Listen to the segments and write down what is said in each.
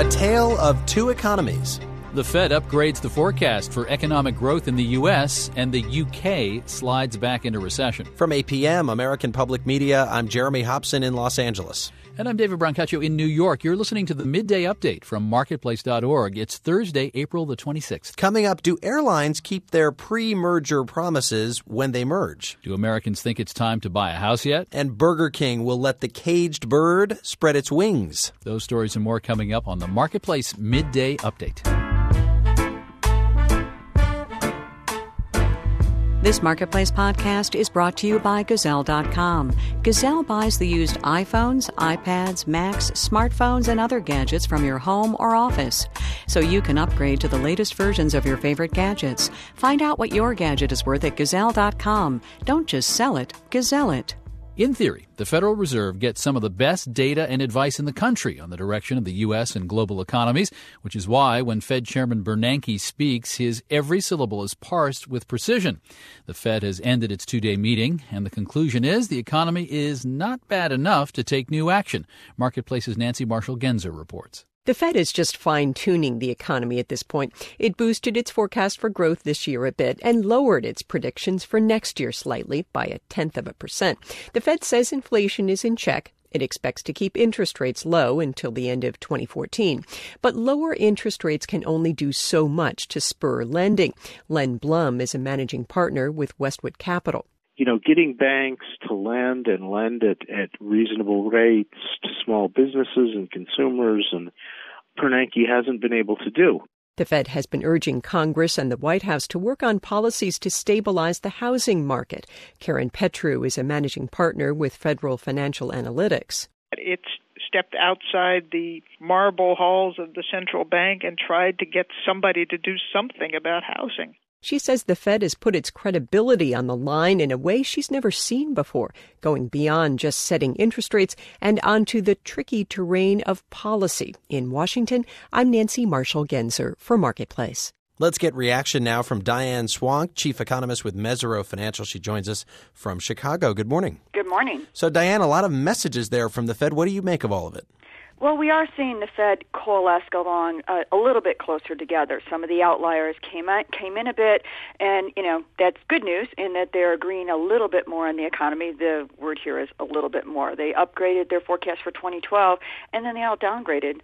A tale of two economies. The Fed upgrades the forecast for economic growth in the U.S., and the U.K. slides back into recession. From APM, American Public Media, I'm Jeremy Hobson in Los Angeles. And I'm David Brancaccio in New York. You're listening to the Midday Update from Marketplace.org. It's Thursday, April the 26th. Coming up, do airlines keep their pre-merger promises when they merge? Do Americans think it's time to buy a house yet? And Burger King will let the caged bird spread its wings. Those stories and more coming up on the Marketplace Midday Update. This Marketplace podcast is brought to you by Gazelle.com. Gazelle buys the used iPhones, iPads, Macs, smartphones, and other gadgets from your home or office, so you can upgrade to the latest versions of your favorite gadgets. Find out what your gadget is worth at Gazelle.com. Don't just sell it, Gazelle it. In theory, the Federal Reserve gets some of the best data and advice in the country on the direction of the U.S. and global economies, which is why when Fed Chairman Bernanke speaks, his every syllable is parsed with precision. The Fed has ended its two-day meeting, and the conclusion is the economy is not bad enough to take new action. Marketplace's Nancy Marshall-Genzer reports. The Fed is just fine-tuning the economy at this point. It boosted its forecast for growth this year a bit and lowered its predictions for next year slightly by 0.1%. The Fed says inflation is in check. It expects to keep interest rates low until the end of 2014. But lower interest rates can only do so much to spur lending. Len Blum is a managing partner with Westwood Capital. Getting banks to lend at reasonable rates to small businesses and consumers, and Bernanke hasn't been able to do. The Fed has been urging Congress and the White House to work on policies to stabilize the housing market. Karen Petru is a managing partner with Federal Financial Analytics. It's stepped outside the marble halls of the central bank and tried to get somebody to do something about housing. She says the Fed has put its credibility on the line in a way she's never seen before, going beyond just setting interest rates and onto the tricky terrain of policy. In Washington, I'm Nancy Marshall-Genzer for Marketplace. Let's get reaction now from Diane Swank, chief economist with Mesirow Financial. She joins us from Chicago. Good morning. Good morning. So, Diane, a lot of messages there from the Fed. What do you make of all of it? Well, we are seeing the Fed coalesce along a little bit closer together. Some of the outliers came in a bit, and, that's good news in that they're agreeing a little bit more on the economy. The word here is a little bit more. They upgraded their forecast for 2012, and then they all downgraded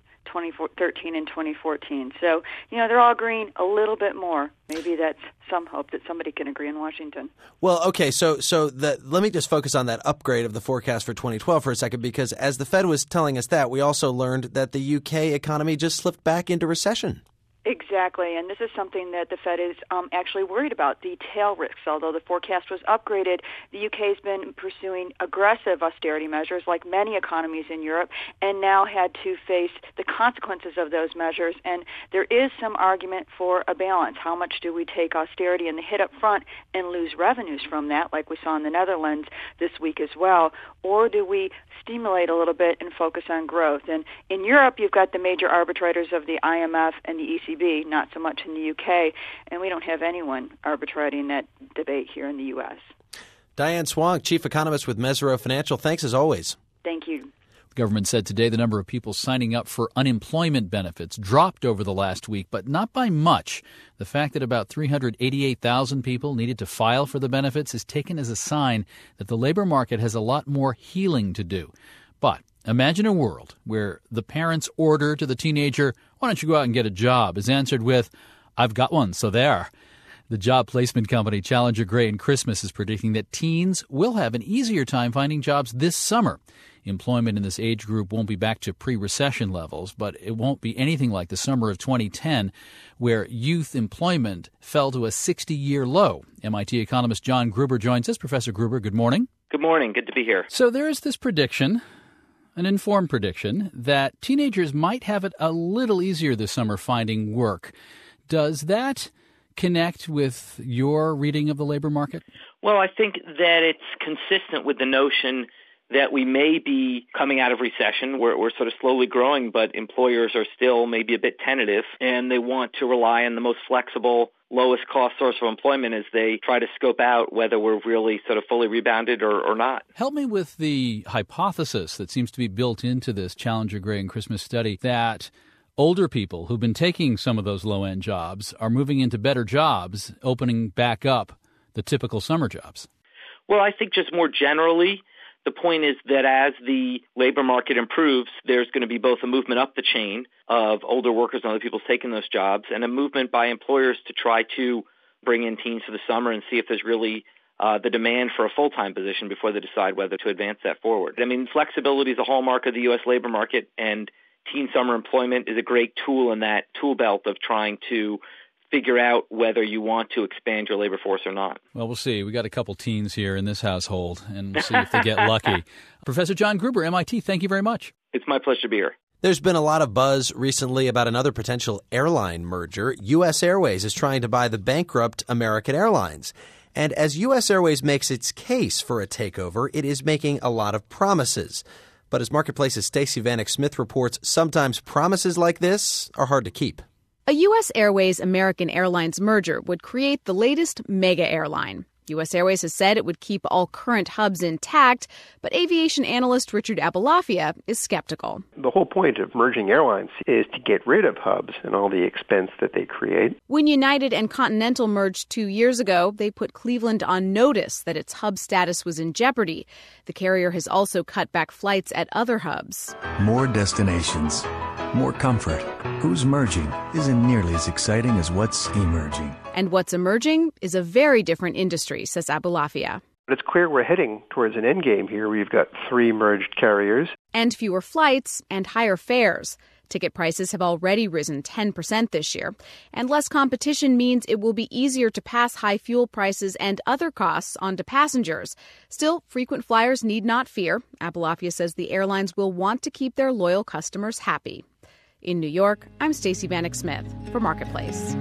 2013 and 2014. So, they're all agreeing a little bit more. Maybe that's some hope that somebody can agree in Washington. Well, okay, so let me just focus on that upgrade of the forecast for 2012 for a second, because as the Fed was telling us that, we also learned that the UK economy just slipped back into recession. Exactly, and this is something that the Fed is actually worried about, the tail risks. Although the forecast was upgraded, the UK has been pursuing aggressive austerity measures like many economies in Europe, and now had to face the consequences of those measures. And there is some argument for a balance. How much do we take austerity and the hit up front and lose revenues from that, like we saw in the Netherlands this week as well? Or do we stimulate a little bit and focus on growth? And in Europe, you've got the major arbitrators of the IMF and the ECB, not so much in the UK, and we don't have anyone arbitrating that debate here in the U.S. Diane Swank, chief economist with Mesirow Financial. Thanks as always. Thank you. The government said today the number of people signing up for unemployment benefits dropped over the last week, but not by much. The fact that about 388,000 people needed to file for the benefits is taken as a sign that the labor market has a lot more healing to do. But imagine a world where the parent's order to the teenager, "Why don't you go out and get a job?" is answered with, "I've got one, so there." The job placement company Challenger Gray & Christmas is predicting that teens will have an easier time finding jobs this summer. Employment in this age group won't be back to pre-recession levels, but it won't be anything like the summer of 2010, where youth employment fell to a 60-year low. MIT economist John Gruber joins us. Professor Gruber, good morning. Good morning. Good to be here. So there is this prediction, an informed prediction, that teenagers might have it a little easier this summer finding work. Does that connect with your reading of the labor market? Well, I think that it's consistent with the notion that we may be coming out of recession. We're sort of slowly growing, but employers are still maybe a bit tentative, and they want to rely on the most flexible, lowest cost source of employment as they try to scope out whether we're really sort of fully rebounded or not. Help me with the hypothesis that seems to be built into this Challenger Gray & Christmas study that older people who've been taking some of those low-end jobs are moving into better jobs, opening back up the typical summer jobs? Well, I think just more generally, the point is that as the labor market improves, there's going to be both a movement up the chain of older workers and other people taking those jobs, and a movement by employers to try to bring in teens for the summer and see if there's really the demand for a full-time position before they decide whether to advance that forward. I mean, flexibility is a hallmark of the U.S. labor market, and teen summer employment is a great tool in that tool belt of trying to figure out whether you want to expand your labor force or not. Well, we'll see. We got a couple teens here in this household, and we'll see if they get lucky. Professor John Gruber, MIT, thank you very much. It's my pleasure to be here. There's been a lot of buzz recently about another potential airline merger. U.S. Airways is trying to buy the bankrupt American Airlines. And as U.S. Airways makes its case for a takeover, it is making a lot of promises. But as Marketplace's Stacey Vanek Smith reports, sometimes promises like this are hard to keep. A U.S. Airways-American Airlines merger would create the latest mega airline. U.S. Airways has said it would keep all current hubs intact, but aviation analyst Richard Abulafia is skeptical. The whole point of merging airlines is to get rid of hubs and all the expense that they create. When United and Continental merged 2 years ago, they put Cleveland on notice that its hub status was in jeopardy. The carrier has also cut back flights at other hubs. More destinations, more comfort. Who's merging isn't nearly as exciting as what's emerging. And what's emerging is a very different industry, says Abulafia. But it's clear we're heading towards an endgame here. We've got 3 merged carriers. And fewer flights and higher fares. Ticket prices have already risen 10% this year. And less competition means it will be easier to pass high fuel prices and other costs on to passengers. Still, frequent flyers need not fear. Abulafia says the airlines will want to keep their loyal customers happy. In New York, I'm Stacey Vanek Smith for Marketplace.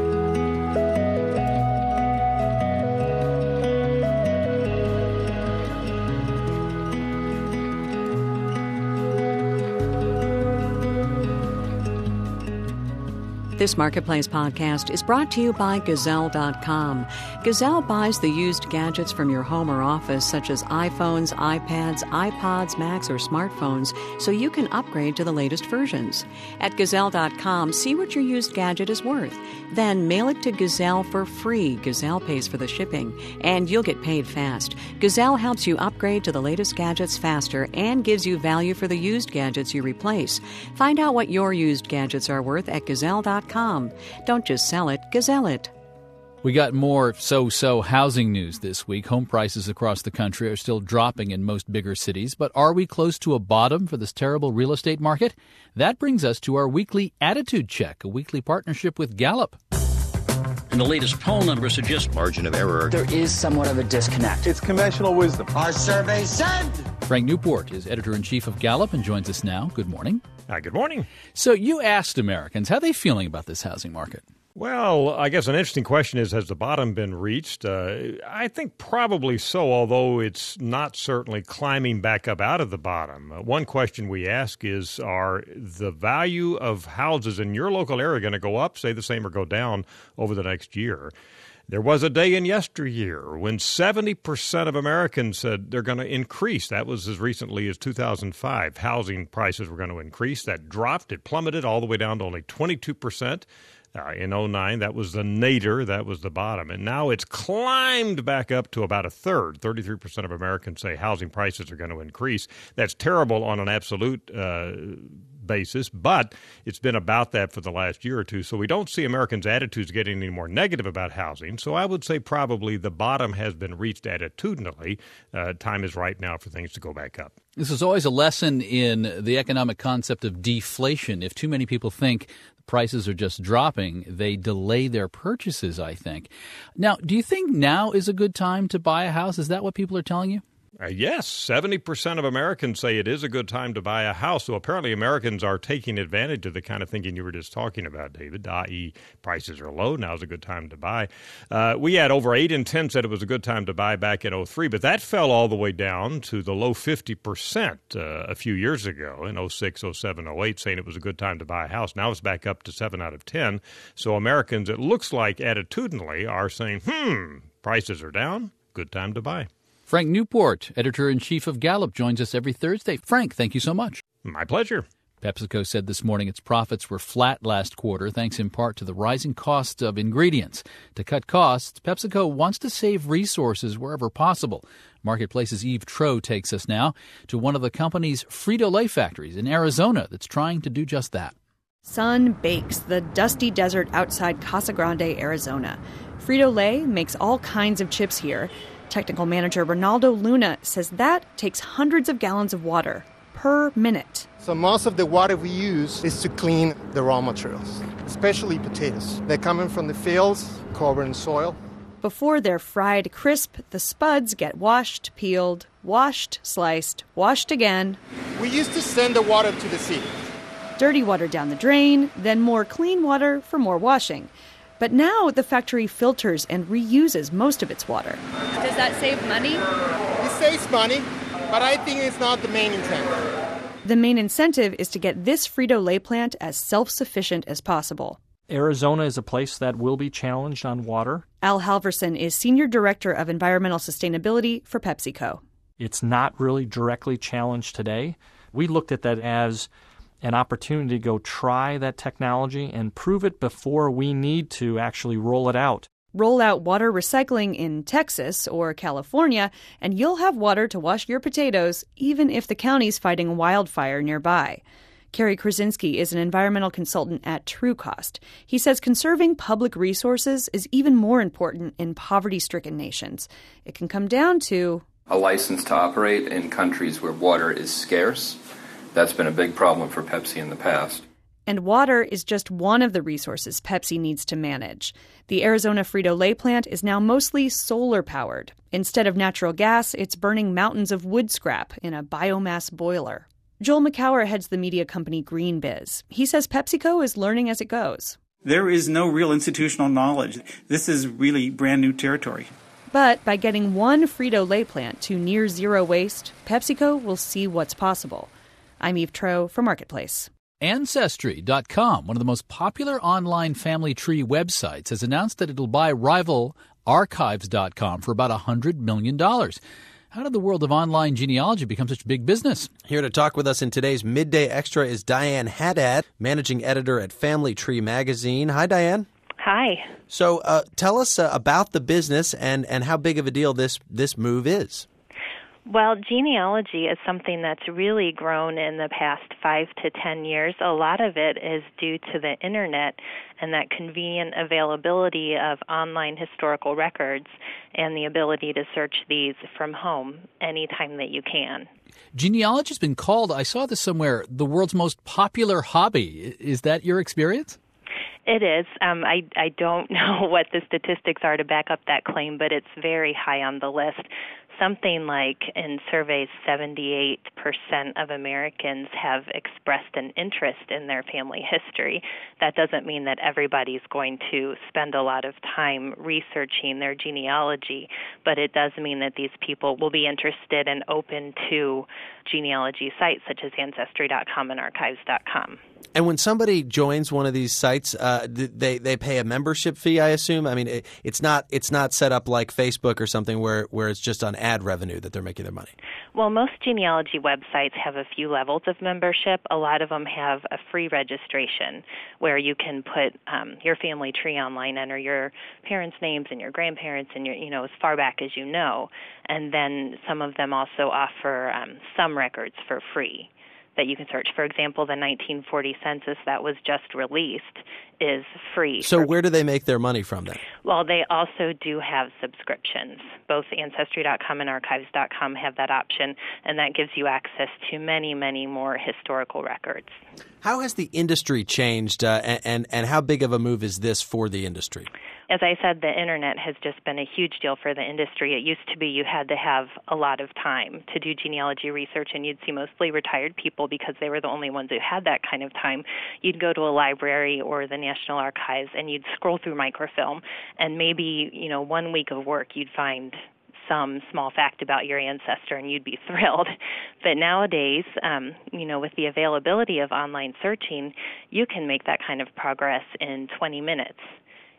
This Marketplace podcast is brought to you by Gazelle.com. Gazelle buys the used gadgets from your home or office, such as iPhones, iPads, iPods, Macs, or smartphones, so you can upgrade to the latest versions. At Gazelle.com, see what your used gadget is worth. Then mail it to Gazelle for free. Gazelle pays for the shipping, and you'll get paid fast. Gazelle helps you upgrade to the latest gadgets faster and gives you value for the used gadgets you replace. Find out what your used gadgets are worth at Gazelle.com. Don't just sell it, Gazelle it. We got more so-so housing news this week. Home prices across the country are still dropping in most bigger cities, but are we close to a bottom for this terrible real estate market? That brings us to our weekly attitude check, a weekly partnership with Gallup. And the latest poll numbers suggest margin of error. There is somewhat of a disconnect. It's conventional wisdom. Our survey said. Frank Newport is editor-in-chief of Gallup and joins us now. Good morning. Good morning. So you asked Americans, how are they feeling about this housing market? Well, I guess an interesting question is, has the bottom been reached? I think probably so, although it's not certainly climbing back up out of the bottom. One question we ask is, are the value of houses in your local area going to go up, stay the same, or go down over the next year? There was a day in yesteryear when 70% of Americans said they're going to increase. That was as recently as 2005. Housing prices were going to increase. That dropped. It plummeted all the way down to only 22%. In 2009, that was the nadir. That was the bottom. And now it's climbed back up to about a third. 33% of Americans say housing prices are going to increase. That's terrible on an absolute basis, but it's been about that for the last year or two. So we don't see Americans' attitudes getting any more negative about housing. So I would say probably the bottom has been reached attitudinally. Time is right now for things to go back up. This is always a lesson in the economic concept of deflation. If too many people think prices are just dropping, they delay their purchases, I think. Now, do you think now is a good time to buy a house? Is that what people are telling you? Yes, 70% of Americans say it is a good time to buy a house. So apparently Americans are taking advantage of the kind of thinking you were just talking about, David, i.e. prices are low, now's a good time to buy. We had over 8 in 10 said it was a good time to buy back in 2003, but that fell all the way down to the low 50% a few years ago in 2006, 2007, 2008, saying it was a good time to buy a house. Now it's back up to 7 out of 10. So Americans, it looks like attitudinally, are saying, prices are down, good time to buy. Frank Newport, editor-in-chief of Gallup, joins us every Thursday. Frank, thank you so much. My pleasure. PepsiCo said this morning its profits were flat last quarter, thanks in part to the rising cost of ingredients. To cut costs, PepsiCo wants to save resources wherever possible. Marketplace's Eve Troeh takes us now to one of the company's Frito-Lay factories in Arizona that's trying to do just that. Sun bakes the dusty desert outside Casa Grande, Arizona. Frito-Lay makes all kinds of chips here. Technical manager Ronaldo Luna says that takes hundreds of gallons of water per minute. So most of the water we use is to clean the raw materials, especially potatoes. They're coming from the fields, covered in soil. Before they're fried crisp, the spuds get washed, peeled, washed, sliced, washed again. We used to send the water to the sea. Dirty water down the drain, then more clean water for more washing. But now the factory filters and reuses most of its water. Does that save money? It saves money, but I think it's not the main incentive. The main incentive is to get this Frito-Lay plant as self-sufficient as possible. Arizona is a place that will be challenged on water. Al Halverson is Senior Director of Environmental Sustainability for PepsiCo. It's not really directly challenged today. We looked at that as an opportunity to go try that technology and prove it before we need to actually roll it out. Roll out water recycling in Texas or California, and you'll have water to wash your potatoes, even if the county's fighting a wildfire nearby. Kerry Krasinski is an environmental consultant at TrueCost. He says conserving public resources is even more important in poverty-stricken nations. It can come down to a license to operate in countries where water is scarce. That's been a big problem for Pepsi in the past. And water is just one of the resources Pepsi needs to manage. The Arizona Frito-Lay plant is now mostly solar-powered. Instead of natural gas, it's burning mountains of wood scrap in a biomass boiler. Joel McCower heads the media company GreenBiz. He says PepsiCo is learning as it goes. There is no real institutional knowledge. This is really brand new territory. But by getting one Frito-Lay plant to near zero waste, PepsiCo will see what's possible. I'm Eve Troeh for Marketplace. Ancestry.com, one of the most popular online family tree websites, has announced that it'll buy rival Archives.com for about $100 million. How did the world of online genealogy become such big business? Here to talk with us in today's Midday Extra is Diane Haddad, managing editor at Family Tree Magazine. Hi, Diane. Hi. So tell us about the business and how big of a deal this move is. Well, genealogy is something that's really grown in the past 5 to 10 years. A lot of it is due to the Internet and that convenient availability of online historical records and the ability to search these from home anytime that you can. Genealogy has been called, I saw this somewhere, the world's most popular hobby. Is that your experience? It is. I don't know what the statistics are to back up that claim, but it's very high on the list. Something like in surveys, 78% of Americans have expressed an interest in their family history. That doesn't mean that everybody's going to spend a lot of time researching their genealogy, but it does mean that these people will be interested and open to genealogy sites such as Ancestry.com and Archives.com. And when somebody joins one of these sites, they pay a membership fee, I assume? I mean, it's not set up like Facebook or something where it's just on ad revenue that they're making their money. Well, most genealogy websites have a few levels of membership. A lot of them have a free registration where you can put your family tree online, enter your parents' names and your grandparents and your, as far back as you know. And then some of them also offer some records for free that you can search. For example, the 1940 census that was just released is free. So where do they make their money from then? Well, they also do have subscriptions. Both Ancestry.com and Archives.com have that option, and that gives you access to many, many more historical records. How has the industry changed, and how big of a move is this for the industry? As I said, the Internet has just been a huge deal for the industry. It used to be you had to have a lot of time to do genealogy research, and you'd see mostly retired people because they were the only ones who had that kind of time. You'd go to a library or the National Archives, and you'd scroll through microfilm, and maybe, 1 week of work you'd find some small fact about your ancestor and you'd be thrilled. But nowadays, with the availability of online searching, you can make that kind of progress in 20 minutes.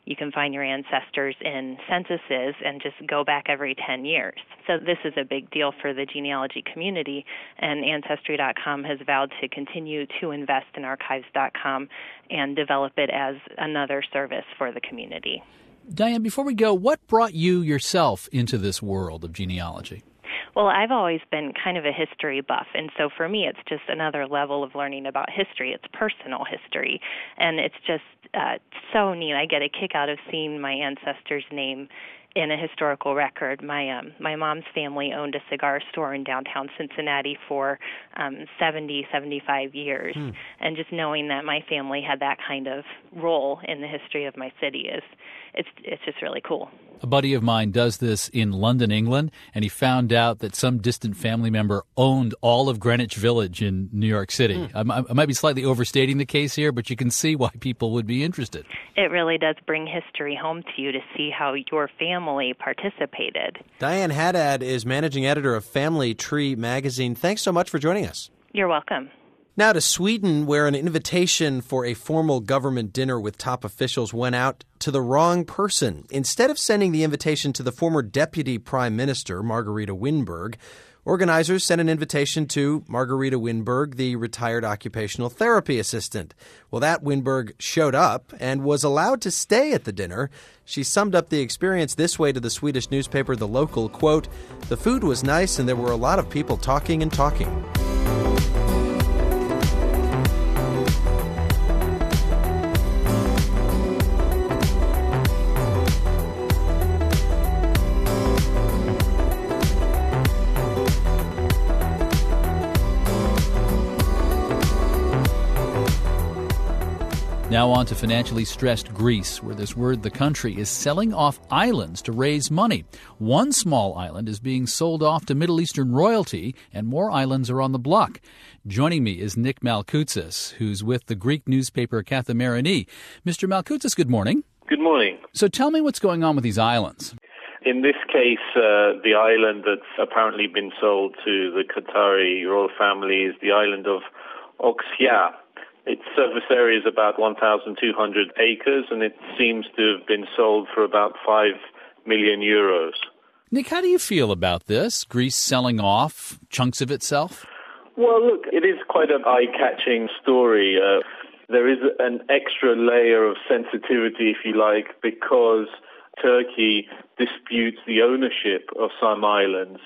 You can find your ancestors in censuses and just go back every 10 years. So this is a big deal for the genealogy community, and Ancestry.com has vowed to continue to invest in Archives.com and develop it as another service for the community. Diane, before we go, what brought you yourself into this world of genealogy? Well, I've always been kind of a history buff, and so for me it's just another level of learning about history. It's personal history, and it's just so neat. I get a kick out of seeing my ancestor's name in a historical record. My mom's family owned a cigar store in downtown Cincinnati for 75 years, and just knowing that my family had that kind of role in the history of my city it's just really cool. A buddy of mine does this in London, England, and he found out that some distant family member owned all of Greenwich Village in New York City. I might be slightly overstating the case here, but you can see why people would be interested. It really does bring history home to you to see how your family participated. Diane Haddad is managing editor of Family Tree magazine. Thanks so much for joining us. You're welcome. Now to Sweden, where an invitation for a formal government dinner with top officials went out to the wrong person. Instead of sending the invitation to the former deputy prime minister, Margareta Winberg, organizers sent an invitation to Margareta Winberg, the retired occupational therapy assistant. Well, that Winberg showed up and was allowed to stay at the dinner. She summed up the experience this way to the Swedish newspaper The Local, quote, "The food was nice and there were a lot of people talking and talking." Now on to financially stressed Greece, where there's word the country is selling off islands to raise money. One small island is being sold off to Middle Eastern royalty, and more islands are on the block. Joining me is Nick Malkoutsis, who's with the Greek newspaper Kathimerini. Mr. Malkoutsis, good morning. Good morning. So tell me what's going on with these islands. In this case, the island that's apparently been sold to the Qatari royal family is the island of Oxia. Its surface area is about 1,200 acres, and it seems to have been sold for about 5 million euros. Nick, how do you feel about this? Greece selling off chunks of itself? Well, look, it is quite an eye-catching story. There is an extra layer of sensitivity, if you like, because Turkey disputes the ownership of some islands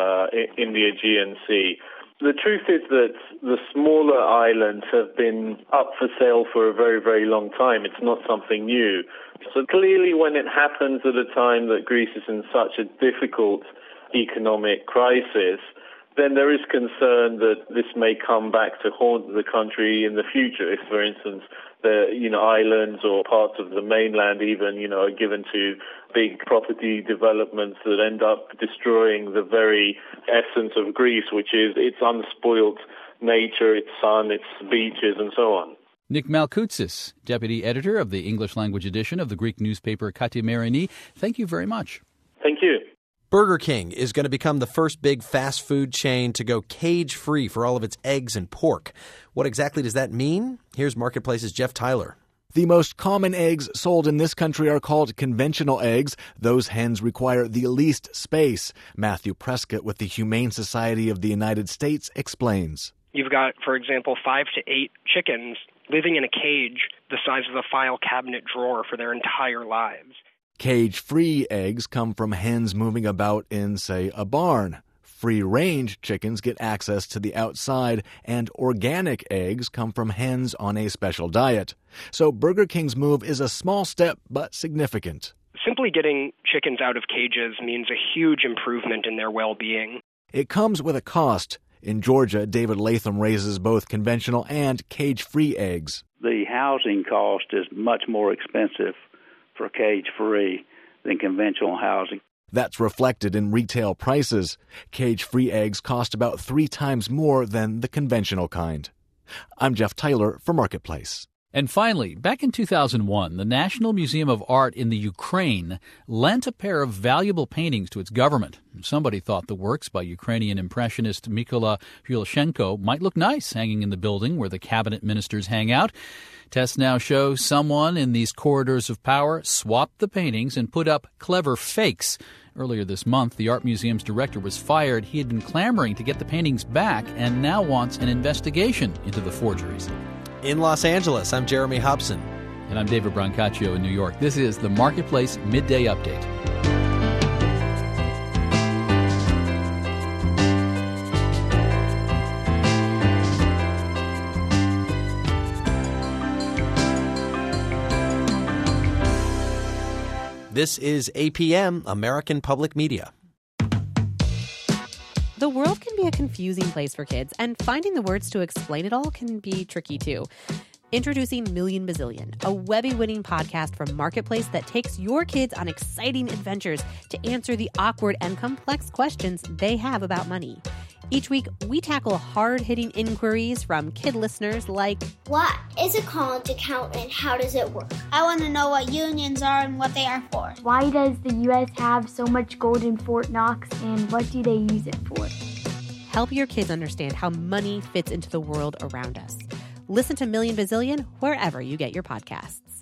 in the Aegean Sea. The truth is that the smaller islands have been up for sale for a very, very long time. It's not something new. So clearly when it happens at a time that Greece is in such a difficult economic crisis, then there is concern that this may come back to haunt the country in the future. If, for instance, the islands or parts of the mainland even are given to big property developments that end up destroying the very essence of Greece, which is its unspoilt nature, its sun, its beaches, and so on. Nick Malkoutsis, deputy editor of the English language edition of the Greek newspaper Kathimerini. Thank you very much. Thank you. Burger King is going to become the first big fast food chain to go cage-free for all of its eggs and pork. What exactly does that mean? Here's Marketplace's Jeff Tyler. The most common eggs sold in this country are called conventional eggs. Those hens require the least space. Matthew Prescott with the Humane Society of the United States explains. You've got, for example, 5 to 8 chickens living in a cage the size of a file cabinet drawer for their entire lives. Cage-free eggs come from hens moving about in, say, a barn. Free-range chickens get access to the outside, and organic eggs come from hens on a special diet. So Burger King's move is a small step, but significant. Simply getting chickens out of cages means a huge improvement in their well-being. It comes with a cost. In Georgia, David Latham raises both conventional and cage-free eggs. The housing cost is much more expensive for cage-free than conventional housing. That's reflected in retail prices. Cage-free eggs cost about 3 times more than the conventional kind. I'm Jeff Tyler for Marketplace. And finally, back in 2001, the National Museum of Art in the Ukraine lent a pair of valuable paintings to its government. Somebody thought the works by Ukrainian impressionist Mykola Hyulchenko might look nice hanging in the building where the cabinet ministers hang out. Tests now show someone in these corridors of power swapped the paintings and put up clever fakes. Earlier this month, the art museum's director was fired. He had been clamoring to get the paintings back and now wants an investigation into the forgeries. In Los Angeles, I'm Jeremy Hobson. And I'm David Brancaccio in New York. This is the Marketplace Midday Update. This is APM, American Public Media. The world can be a confusing place for kids, and finding the words to explain it all can be tricky, too. Introducing Million Bazillion, a Webby-winning podcast from Marketplace that takes your kids on exciting adventures to answer the awkward and complex questions they have about money. Each week, we tackle hard-hitting inquiries from kid listeners like, what is a college account and how does it work? I want to know what unions are and what they are for. Why does the U.S. have so much gold in Fort Knox and what do they use it for? Help your kids understand how money fits into the world around us. Listen to Million Bazillion wherever you get your podcasts.